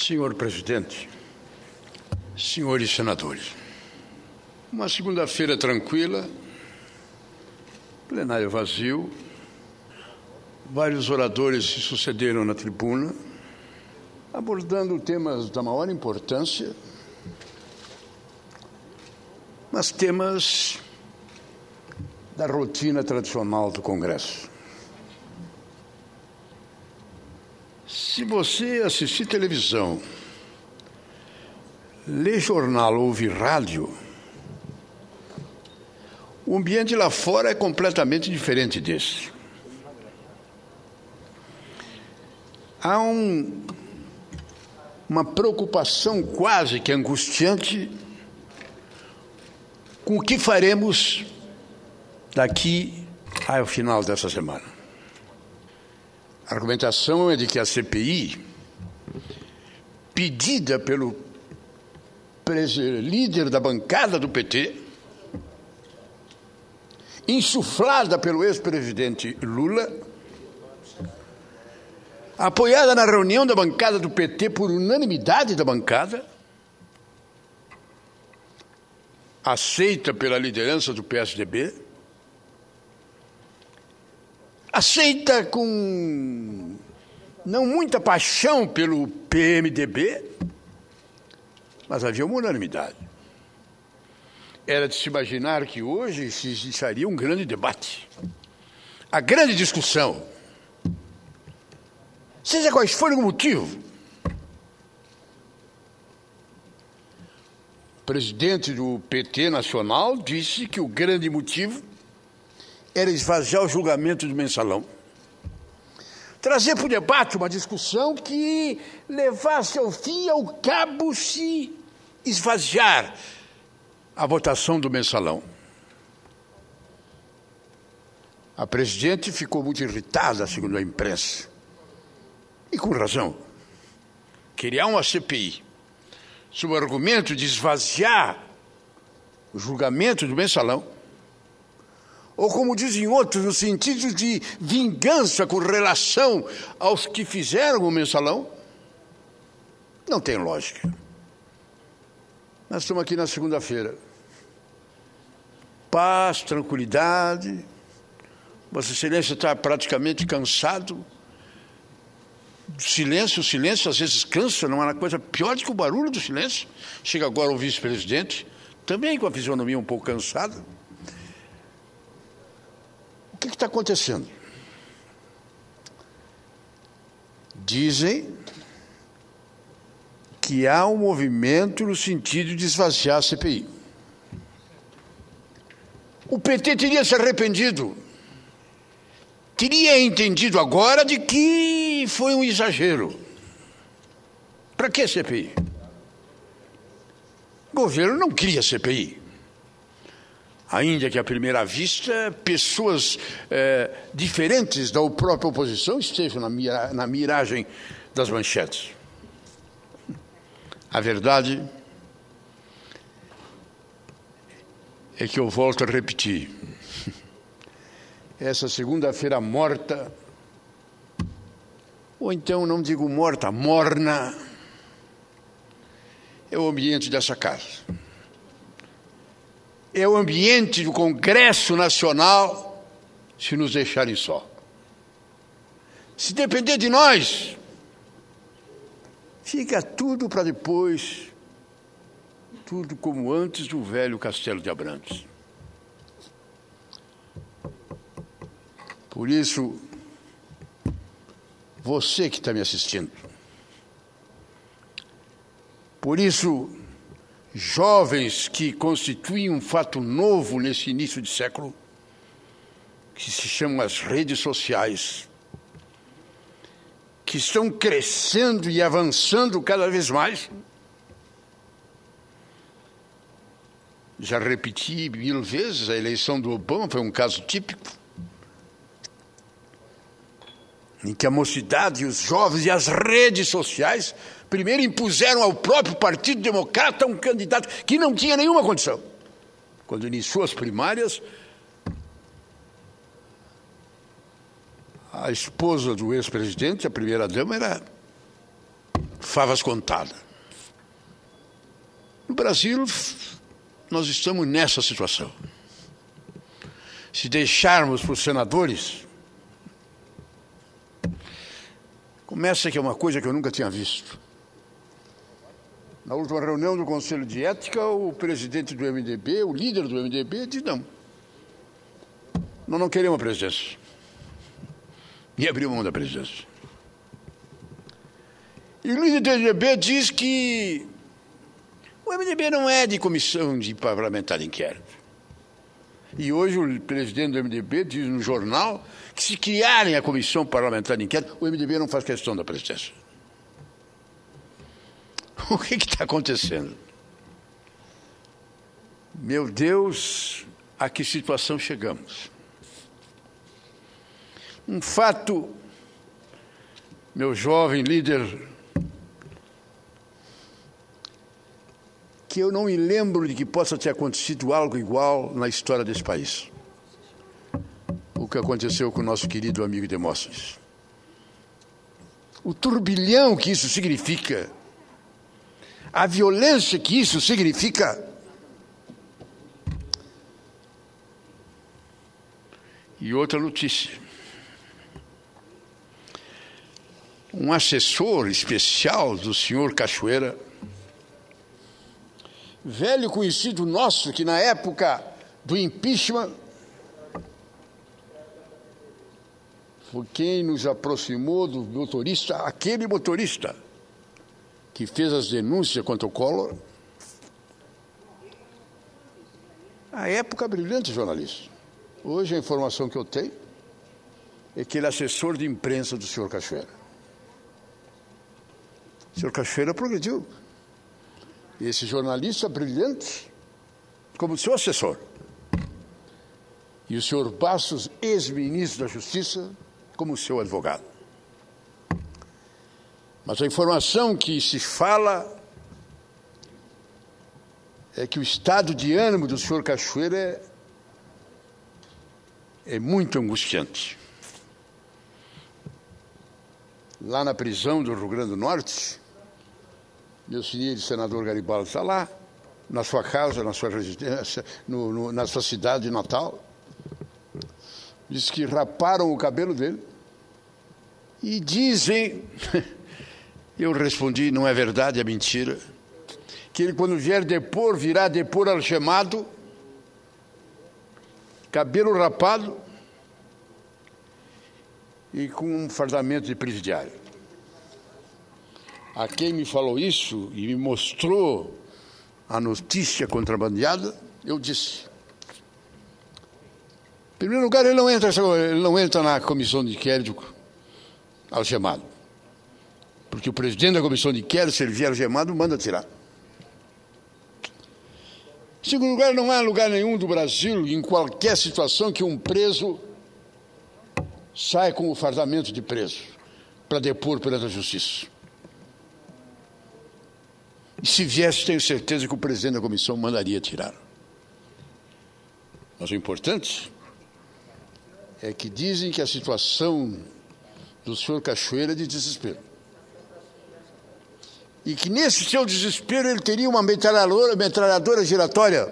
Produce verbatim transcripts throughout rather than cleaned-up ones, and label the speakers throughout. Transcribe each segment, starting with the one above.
Speaker 1: Senhor presidente, senhores senadores, uma segunda-feira tranquila, plenário vazio, vários oradores se sucederam na tribuna, abordando temas da maior importância, mas temas da rotina tradicional do Congresso. Se você assistir televisão, ler jornal ou ouvir rádio, o ambiente lá fora é completamente diferente desse. Há um, uma preocupação quase que angustiante com o que faremos daqui ao final dessa semana. A argumentação é de que a C P I, pedida pelo líder da bancada do P T, insuflada pelo ex-presidente Lula, apoiada na reunião da bancada do P T por unanimidade da bancada, aceita pela liderança do P S D B, aceita com não muita paixão pelo P M D B, mas havia uma unanimidade. Era de se imaginar que hoje se iniciaria um grande debate, a grande discussão, seja quais forem o motivo. O presidente do P T nacional disse que o grande motivo era esvaziar o julgamento do mensalão. Trazer para o debate uma discussão que levasse ao fim e ao cabo se esvaziar a votação do mensalão. A presidente ficou muito irritada, segundo a imprensa, e com razão. Criar uma C P I sob o argumento de esvaziar o julgamento do mensalão, ou como dizem outros, no sentido de vingança com relação aos que fizeram o mensalão, não tem lógica. Nós estamos aqui na segunda-feira. Paz, tranquilidade. Vossa Excelência está praticamente cansado. Silêncio, o silêncio às vezes cansa, não há coisa pior do que o barulho do silêncio. Chega agora o vice-presidente, também com a fisionomia um pouco cansada. O que está acontecendo? Dizem que há um movimento no sentido de esvaziar a C P I. O P T teria se arrependido, teria entendido agora de que foi um exagero. Para que C P I? O governo não cria C P I. Ainda que à primeira vista pessoas eh, diferentes da própria oposição estejam na, mira, na miragem das manchetes. A verdade é que eu volto a repetir. Essa segunda-feira morta, ou então não digo morta, morna, é o ambiente dessa casa. É o ambiente do Congresso Nacional se nos deixarem só. Se depender de nós, fica tudo para depois, tudo como antes do velho Castelo de Abrantes. Por isso, você que está me assistindo, por isso, jovens que constituem um fato novo nesse início de século, que se chamam as redes sociais, que estão crescendo e avançando cada vez mais. Já repeti mil vezes, a eleição do Obama foi um caso típico, em que a mocidade, os jovens e as redes sociais primeiro impuseram ao próprio Partido Democrata um candidato que não tinha nenhuma condição. Quando iniciou as primárias, a esposa do ex-presidente, a primeira-dama, era favas contadas. No Brasil, nós estamos nessa situação. Se deixarmos para os senadores, começa que é uma coisa que eu nunca tinha visto. Na última reunião do Conselho de Ética, o presidente do M D B, o líder do M D B, disse não. Nós não queremos a presidência. E abriu mão da presidência. E o líder do M D B diz que o M D B não é de comissão de parlamentar de inquérito. E hoje o presidente do M D B diz no jornal que se criarem a comissão parlamentar de inquérito, o M D B não faz questão da presidência. O que está acontecendo? Meu Deus, a que situação chegamos? Um fato, meu jovem líder, que eu não me lembro de que possa ter acontecido algo igual na história desse país. O que aconteceu com o nosso querido amigo Demóstenes. O turbilhão que isso significa, a violência que isso significa. E outra notícia. Um assessor especial do senhor Cachoeira, velho conhecido nosso, que na época do impeachment foi quem nos aproximou do motorista, aquele motorista que fez as denúncias contra o Collor. À época, brilhante jornalista. Hoje a informação que eu tenho é que ele é assessor de imprensa do senhor Cachoeira. O senhor Cachoeira progrediu. Esse jornalista brilhante, como seu assessor. E o senhor Bastos, ex-ministro da Justiça, como seu advogado. Mas a informação que se fala é que o estado de ânimo do senhor Cachoeira é, é muito angustiante. Lá na prisão do Rio Grande do Norte, meu senhor senador Garibaldi está lá, na sua casa, na sua residência, no, no, na sua cidade natal. Diz que raparam o cabelo dele e dizem, eu respondi, não é verdade, é mentira, que ele quando vier depor, virá depor algemado, cabelo rapado e com um fardamento de presidiário. A quem me falou isso e me mostrou a notícia contrabandeada, eu disse, em primeiro lugar, ele não entra, ele não entra na comissão de inquérito algemado. Porque o presidente da comissão de inquérito, se ele vier algemado, manda tirar. Em segundo lugar, não há lugar nenhum do Brasil, em qualquer situação, que um preso saia com o fardamento de preso para depor perante a justiça. E se viesse, tenho certeza que o presidente da comissão mandaria tirar. Mas o importante é que dizem que a situação do senhor Cachoeira é de desespero. E que nesse seu desespero ele teria uma metralhadora, metralhadora giratória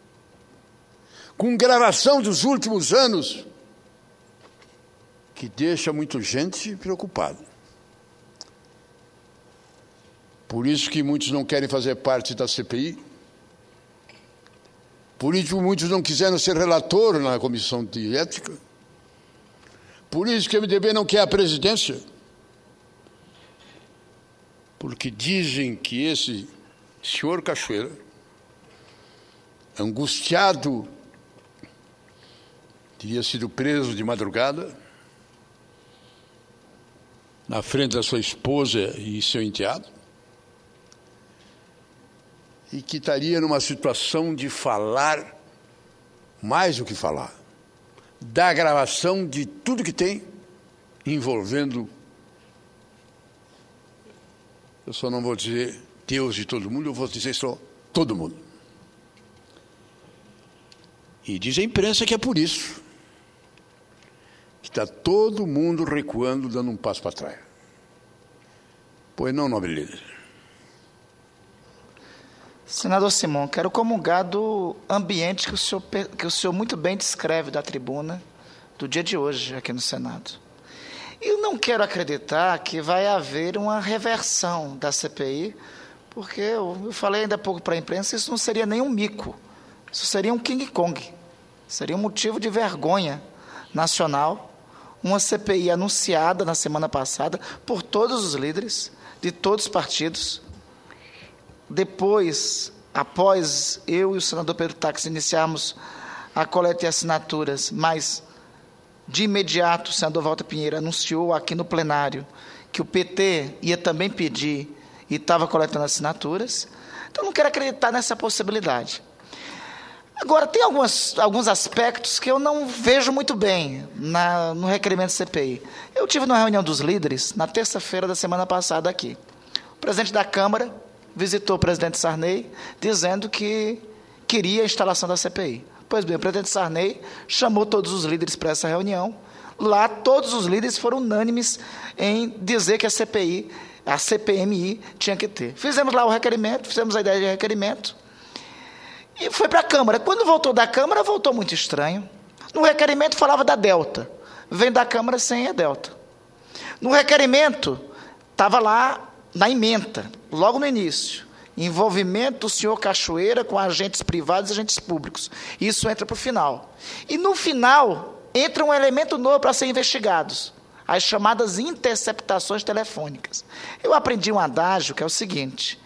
Speaker 1: com gravação dos últimos anos que deixa muita gente preocupada. Por isso que muitos não querem fazer parte da C P I. Por isso que muitos não quiseram ser relator na comissão de ética. Por isso que o M D B não quer a presidência. Porque dizem que esse senhor Cachoeira, angustiado, teria sido preso de madrugada, na frente da sua esposa e seu enteado, e que estaria numa situação de falar mais do que falar, da gravação de tudo que tem envolvendo, eu só não vou dizer Deus e todo mundo, eu vou dizer só todo mundo. E diz a imprensa que é por isso que está todo mundo recuando, dando um passo para trás. Pois não, nobre líder.
Speaker 2: Senador Simão, quero comungar do ambiente que o senhor, que o senhor muito bem descreve da tribuna do dia de hoje aqui no Senado. Eu não quero acreditar que vai haver uma reversão da C P I, porque eu, eu falei ainda há pouco para a imprensa, isso não seria nem um mico, isso seria um King Kong, seria um motivo de vergonha nacional, uma C P I anunciada na semana passada por todos os líderes de todos os partidos. Depois, após eu e o senador Pedro Táxi iniciarmos a coleta de assinaturas, mas de imediato o senador Walter Pinheiro anunciou aqui no plenário que o P T ia também pedir e estava coletando assinaturas. Então, não quero acreditar nessa possibilidade. Agora, tem algumas, alguns aspectos que eu não vejo muito bem na, no requerimento do C P I. Eu tive numa reunião dos líderes na terça-feira da semana passada aqui. O presidente da Câmara visitou o presidente Sarney, dizendo que queria a instalação da C P I. Pois bem, o presidente Sarney chamou todos os líderes para essa reunião. Lá, todos os líderes foram unânimes em dizer que a C P I, a C P M I, tinha que ter. Fizemos lá o requerimento, fizemos a ideia de requerimento, e foi para a Câmara. Quando voltou da Câmara, voltou muito estranho. No requerimento falava da Delta. Vem da Câmara sem a Delta. No requerimento, estava lá na ementa, logo no início, envolvimento do senhor Cachoeira com agentes privados e agentes públicos. Isso entra para o final. E no final, entra um elemento novo para ser investigados, as chamadas interceptações telefônicas. Eu aprendi um adágio que é o seguinte: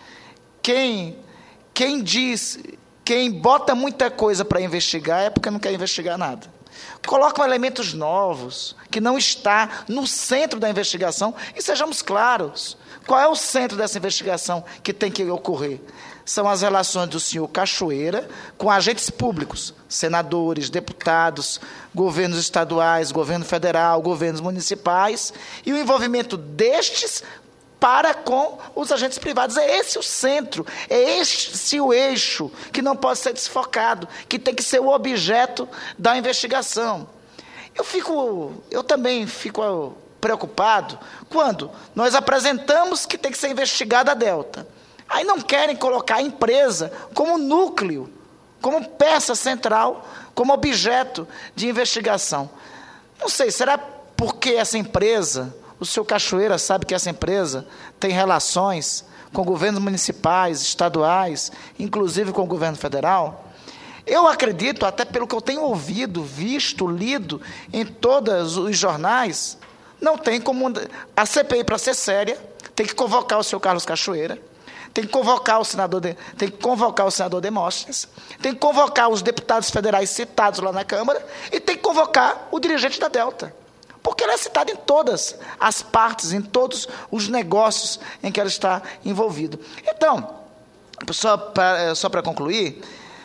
Speaker 2: quem, quem diz, quem bota muita coisa para investigar é porque não quer investigar nada. Colocam elementos novos, que não está no centro da investigação, e sejamos claros, qual é o centro dessa investigação que tem que ocorrer? São as relações do senhor Cachoeira com agentes públicos, senadores, deputados, governos estaduais, governo federal, governos municipais, e o envolvimento destes para com os agentes privados. É esse o centro, é esse o eixo que não pode ser desfocado, que tem que ser o objeto da investigação. Eu fico, eu também fico preocupado quando nós apresentamos que tem que ser investigada a Delta. Aí não querem colocar a empresa como núcleo, como peça central, como objeto de investigação. Não sei, será porque essa empresa, o senhor Cachoeira sabe que essa empresa tem relações com governos municipais, estaduais, inclusive com o governo federal? Eu acredito, até pelo que eu tenho ouvido, visto, lido em todos os jornais, não tem como... A C P I, para ser séria, tem que convocar o senhor Carlos Cachoeira, tem que convocar o senador, de, tem que convocar o senador Demóstenes, tem que convocar os deputados federais citados lá na Câmara e tem que convocar o dirigente da Delta, porque ela é citada em todas as partes, em todos os negócios em que ela está envolvida. Então, só para, só para concluir,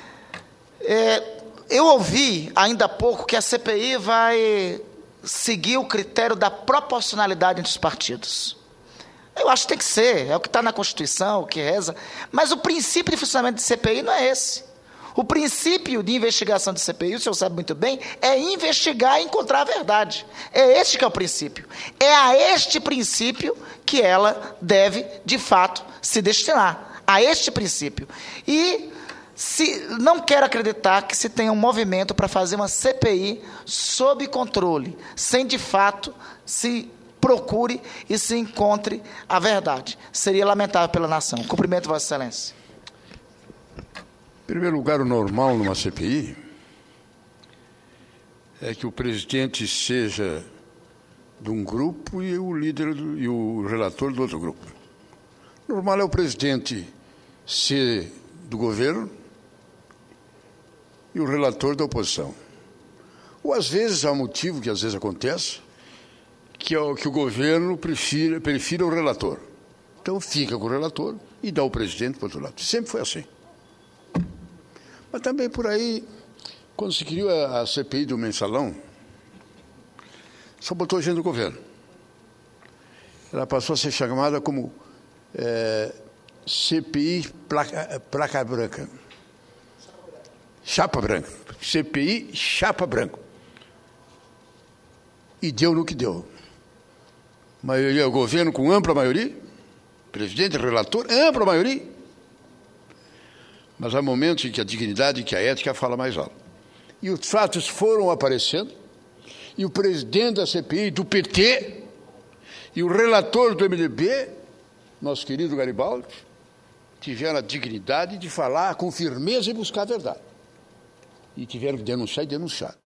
Speaker 2: é, eu ouvi ainda há pouco que a C P I vai seguir o critério da proporcionalidade entre os partidos. Eu acho que tem que ser, é o que está na Constituição, o que reza, mas o princípio de funcionamento de C P I não é esse. O princípio de investigação de C P I, o senhor sabe muito bem, é investigar e encontrar a verdade. É este que é o princípio. É a este princípio que ela deve, de fato, se destinar. A este princípio. E se, não quero acreditar que se tenha um movimento para fazer uma C P I sob controle, sem, de fato, se procure e se encontre a verdade. Seria lamentável pela nação. Cumprimento, Vossa Excelência.
Speaker 1: Em primeiro lugar, o normal numa C P I é que o presidente seja de um grupo e o líder do, e o relator do outro grupo. Normal é o presidente ser do governo e o relator da oposição. Ou, às vezes, há um motivo que às vezes acontece, que é o, que o governo prefira, prefira o relator. Então, fica com o relator e dá o presidente para o outro lado. Sempre foi assim. Mas também por aí, quando se criou a, a C P I do Mensalão, só botou gente do governo. Ela passou a ser chamada como é, C P I placa, placa branca. Chapa branca. C P I chapa branca. E deu no que deu. Maioria, o governo com ampla maioria, presidente, relator, ampla maioria. Mas há momentos em que a dignidade, que a ética fala mais alto. E os fatos foram aparecendo, e o presidente da C P I do P T e o relator do M D B, nosso querido Garibaldi, tiveram a dignidade de falar com firmeza e buscar a verdade. E tiveram que denunciar e denunciar.